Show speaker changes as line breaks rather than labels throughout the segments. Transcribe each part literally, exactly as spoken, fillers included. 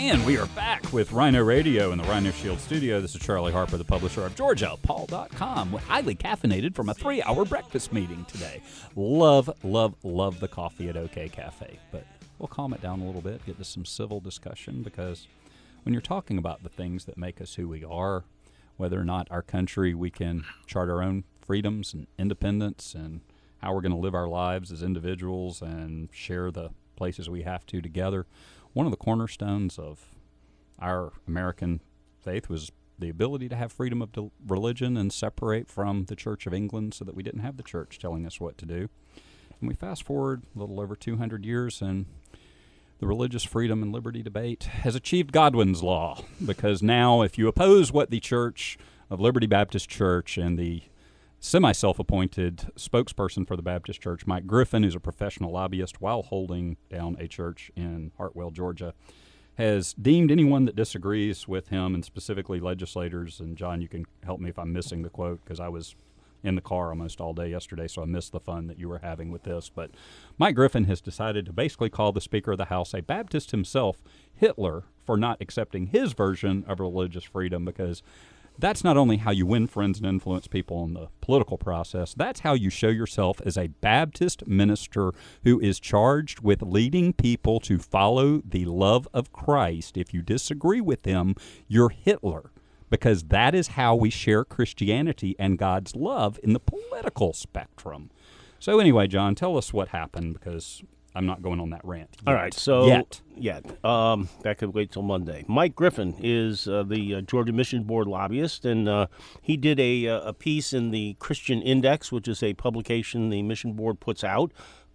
And we are back with Rhino Radio in the Rhino Shield studio. This is Charlie Harper, the publisher of Georgia Paul dot com. Highly caffeinated from a three-hour breakfast meeting today. Love, love, love the coffee at OK Cafe. But we'll calm it down a little bit, get to some civil discussion, because when you're talking about the things that make us who we are, whether or not our country, we can chart our own freedoms and independence and how we're going to live our lives as individuals and share the places we have to together. One of the cornerstones of our American faith was the ability to have freedom of de- religion and separate from the Church of England so that we didn't have the church telling us what to do. And we fast forward a little over two hundred years, and the religious freedom and liberty debate has achieved Godwin's law, because now if you oppose what the Church of Liberty Baptist Church and the semi-self-appointed spokesperson for the Baptist Church, Mike Griffin, who's a professional lobbyist while holding down a church in Hartwell, Georgia, has deemed anyone that disagrees with him, and specifically legislators, and John, you can help me if I'm missing the quote, because I was in the car almost all day yesterday, so I missed the fun that you were having with this. But Mike Griffin has decided to basically call the Speaker of the House, a Baptist himself, Hitler, for not accepting his version of religious freedom, because that's not only how you win friends and influence people in the political process, that's how you show yourself as a Baptist minister who is charged with leading people to follow the love of Christ. If you disagree with him, you're Hitler, because that is how we share Christianity and God's love in the political spectrum. So anyway, John, tell us what happened, because I'm not going on that rant yet.
All right, so
yet.
Yet. Um, that could wait till Monday. Mike Griffin is uh, the uh, Georgia Mission Board lobbyist, and uh, he did a, a piece in the Christian Index, which is a publication the Mission Board puts out,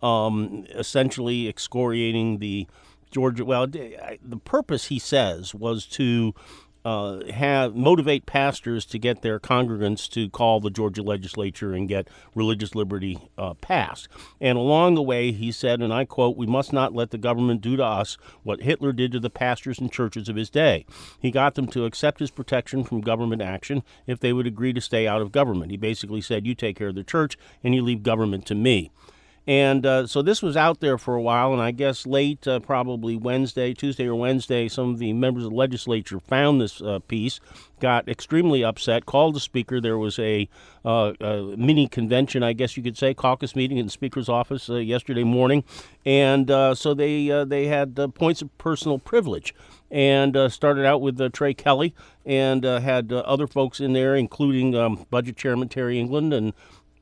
um, essentially excoriating the Georgia. Well, the purpose, he says, was to Uh, have motivate pastors to get their congregants to call the Georgia legislature and get religious liberty uh, passed. And along the way, he said, and I quote, "We must not let the government do to us what Hitler did to the pastors and churches of his day." He got them to accept his protection from government action if they would agree to stay out of government. He basically said, "You take care of the church and you leave government to me." And uh, so this was out there for a while, and I guess late, uh, probably Wednesday, Tuesday or Wednesday, some of the members of the legislature found this uh, piece, got extremely upset, called the speaker. There was a, uh, a mini convention, I guess you could say, caucus meeting in the speaker's office uh, yesterday morning, and uh, so they uh, they had uh, points of personal privilege. And uh, started out with uh, Trey Kelly, and uh, had uh, other folks in there, including um, Budget Chairman Terry England and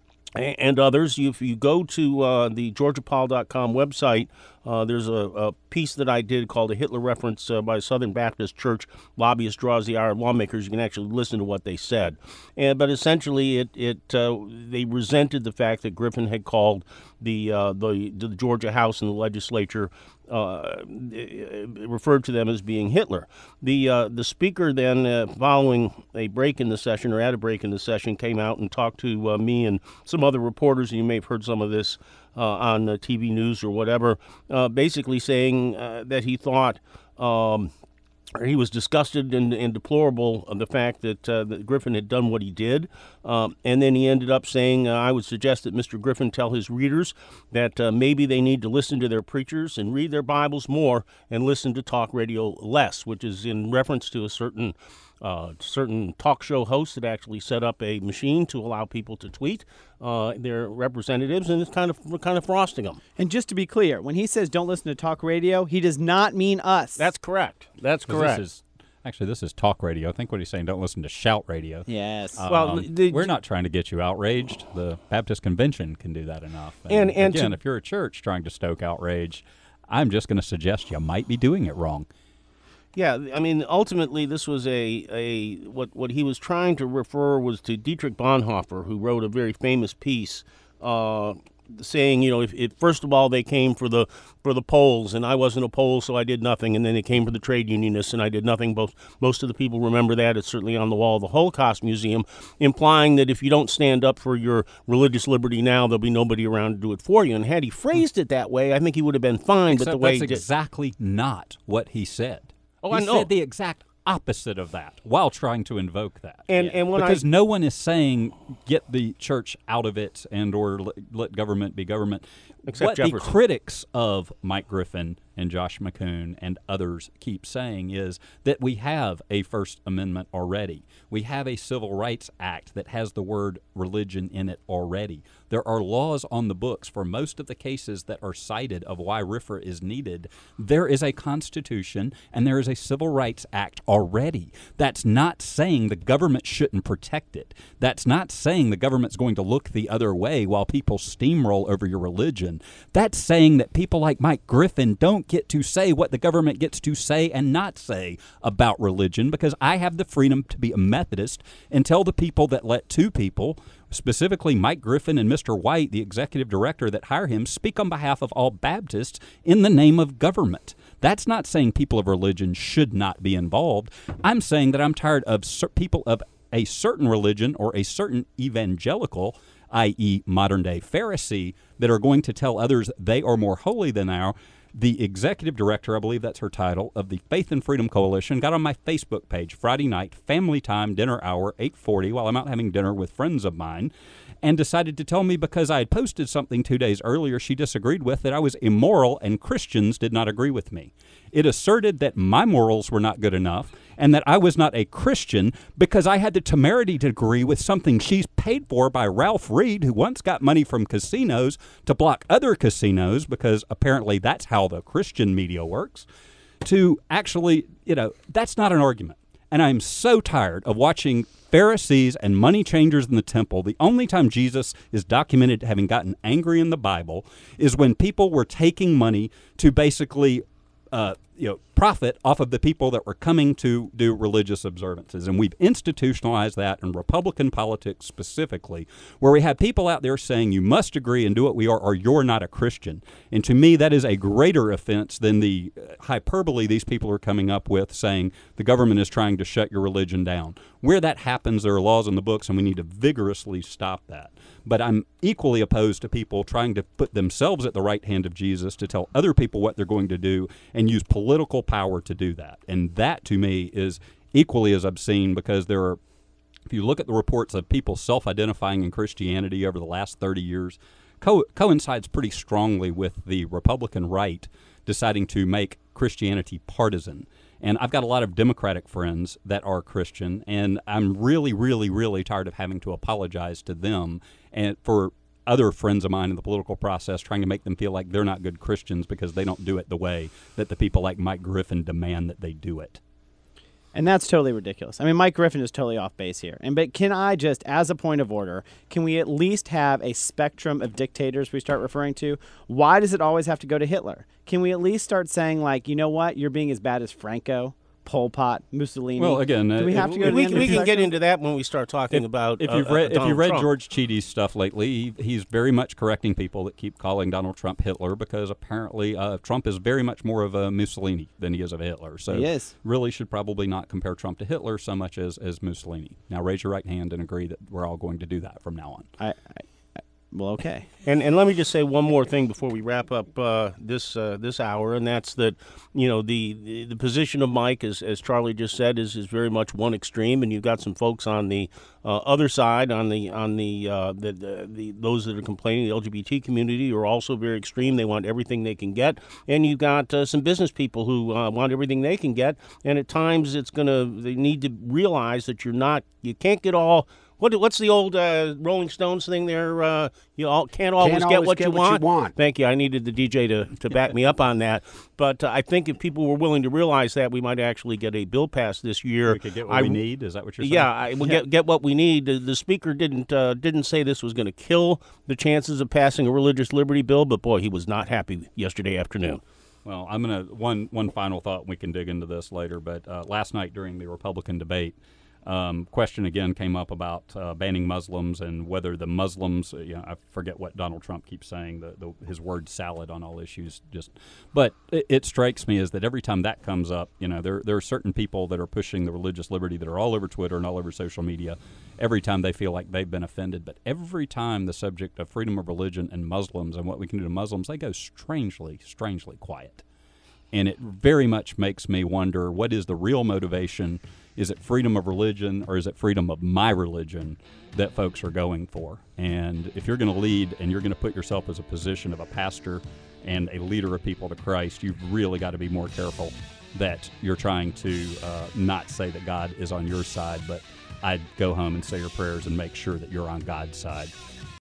and others. If you go to uh, the Georgia Paul dot com website, uh, there's a, a piece that I did called A Hitler Reference uh, by Southern Baptist Church Lobbyist Draws the Ire of Lawmakers. You can actually listen to what they said. And But essentially, it it uh, they resented the fact that Griffin had called the, uh, the, the Georgia House and the legislature, uh, referred to them as being Hitler. The uh, the speaker then, uh, following a break in the session, or at a break in the session, came out and talked to uh, me and some other reporters, and you may have heard some of this uh, on uh, T V news or whatever, uh, basically saying uh, that he thought, um, or he was disgusted and, and deplorable of the fact that, uh, that Griffin had done what he did. Um, and then he ended up saying, uh, I would suggest that Mister Griffin tell his readers that uh, maybe they need to listen to their preachers and read their Bibles more and listen to talk radio less, which is in reference to a certain uh, certain talk show host that actually set up a machine to allow people to tweet uh, their representatives, and it's kind of kind of frosting them.
And just to be clear, when he says don't listen to talk radio, he does not mean us.
That's correct. That's correct.
This is, actually, this is talk radio. I think what he's saying, don't listen to shout radio.
Yes.
Um,
well, the,
we're not trying to get you outraged. The Baptist Convention can do that enough. And,
and, and
again,
to,
if you're a church trying to stoke outrage, I'm just going to suggest you might be doing it wrong.
Yeah, I mean, ultimately, this was a, a what what he was trying to refer was to Dietrich Bonhoeffer, who wrote a very famous piece uh, saying, you know, if, if first of all they came for the for the Poles, and I wasn't a Pole, so I did nothing, and then they came for the trade unionists, and I did nothing. Both most of the people remember that. It's certainly on the wall of the Holocaust Museum, implying that if you don't stand up for your religious liberty now, there'll be nobody around to do it for you. And had he phrased it that way, I think he would have been fine.
Except
but the way
that's
he did,
exactly not what he said.
Oh,
he
I know.
said the exact opposite of that while trying to invoke that.
And and when
because
I,
no one is saying get the church out of it and or let, let government be government.
Except
what
Jefferson.
the critics of Mike Griffin and Josh McCoon and others keep saying is that we have a First Amendment already. We have a Civil Rights Act that has the word religion in it already. There are laws on the books for most of the cases that are cited of why RFRA is needed. There is a Constitution and there is a Civil Rights Act already. That's not saying the government shouldn't protect it. That's not saying the government's going to look the other way while people steamroll over your religion. That's saying that people like Mike Griffin don't get to say what the government gets to say and not say about religion, because I have the freedom to be a Methodist and tell the people that let two people, specifically Mike Griffin and Mister White, the executive director that hire him, speak on behalf of all Baptists in the name of government. That's not saying people of religion should not be involved. I'm saying that I'm tired of cer- people of a certain religion or a certain evangelical, that is modern-day Pharisee, that are going to tell others they are more holy than they are. The executive director, I believe that's her title, of the Faith and Freedom Coalition, got on my Facebook page Friday night, family time, dinner hour, eight forty, while I'm out having dinner with friends of mine, and decided to tell me because I had posted something two days earlier she disagreed with, that I was immoral and Christians did not agree with me. It asserted that my morals were not good enough and that I was not a Christian because I had the temerity to agree with something she's paid for by Ralph Reed, who once got money from casinos to block other casinos, because apparently that's how the Christian media works, to actually, you know, that's not an argument. And I'm so tired of watching Pharisees and money changers in the temple. The only time Jesus is documented having gotten angry in the Bible is when people were taking money to basically uh, you know, profit off of the people that were coming to do religious observances. And we've institutionalized that in Republican politics specifically, where we have people out there saying you must agree and do what we are or you're not a Christian. And to me, that is a greater offense than the hyperbole these people are coming up with, saying the government is trying to shut your religion down. Where that happens, there are laws in the books, and we need to vigorously stop that. But I'm equally opposed to people trying to put themselves at the right hand of Jesus to tell other people what they're going to do and use political power to do that. And that, to me, is equally as obscene, because there are, if you look at the reports of people self-identifying in Christianity over the last thirty years, co- coincides pretty strongly with the Republican right deciding to make Christianity partisan. And I've got a lot of Democratic friends that are Christian, and I'm really, really, really tired of having to apologize to them and for other friends of mine in the political process, trying to make them feel like they're not good Christians because they don't do it the way that the people like Mike Griffin demand that they do it.
And that's totally ridiculous. I mean, Mike Griffin is totally off base here. And but can I just, as a point of order, can we at least have a spectrum of dictators we start referring to? Why does it always have to go to Hitler? Can we at least start saying, like, you know what, you're being as bad as Franco, Pol Pot, Mussolini?
Well, again,
do we have
uh,
to go to
we,
the
we
end
can
of
get into that when we start talking
if,
about
if
uh,
you've read
uh,
if you read
Trump.
George Cheedy's stuff lately, he, he's very much correcting people that keep calling Donald Trump Hitler, because apparently uh, Trump is very much more of a Mussolini than he is of a Hitler. So
He is.
really should probably not compare Trump to Hitler so much as, as Mussolini. Now raise your right hand and agree that we're all going to do that from now on.
I, I, I, well, okay.
And and let me just say one more thing before we wrap up uh, this uh, this hour, and that's that, you know, the, the, the position of Mike, as as Charlie just said, is is very much one extreme, and you've got some folks on the uh, other side, on the on the, uh, the, the the those that are complaining, the L G B T community, are also very extreme. They want everything they can get, and you've got uh, some business people who uh, want everything they can get, and at times it's gonna they need to realize that you're not you can't get all. What, what's the old uh, Rolling Stones thing there? Uh, you all, can't always
Can't
get,
always
what,
get
you,
what
want.
you want.
Thank you. I needed the D J to, to back me up on that. But uh, I think if people were willing to realize that, we might actually get a bill passed this year.
We could get what
I,
we need. Is that what you're saying?
Yeah, I, we'll get get what we need. The, the speaker didn't uh, didn't say this was going to kill the chances of passing a religious liberty bill, but boy, he was not happy yesterday afternoon.
Well, I'm gonna one one final thought. We can dig into this later, but uh, last night during the Republican debate, Um, question again came up about uh, banning Muslims and whether the Muslims, uh, you know, I forget what Donald Trump keeps saying, the, the, his word salad on all issues. Just, but it, it strikes me is that every time that comes up, you know, there there are certain people that are pushing the religious liberty that are all over Twitter and all over social media. Every time they feel like they've been offended, but every time the subject of freedom of religion and Muslims and what we can do to Muslims, they go strangely, strangely quiet. And it very much makes me wonder, what is the real motivation? Is it freedom of religion, or is it freedom of my religion that folks are going for? And if you're going to lead and you're going to put yourself as a position of a pastor and a leader of people to Christ, you've really got to be more careful that you're trying to uh, not say that God is on your side, but I'd go home and say your prayers and make sure that you're on God's side.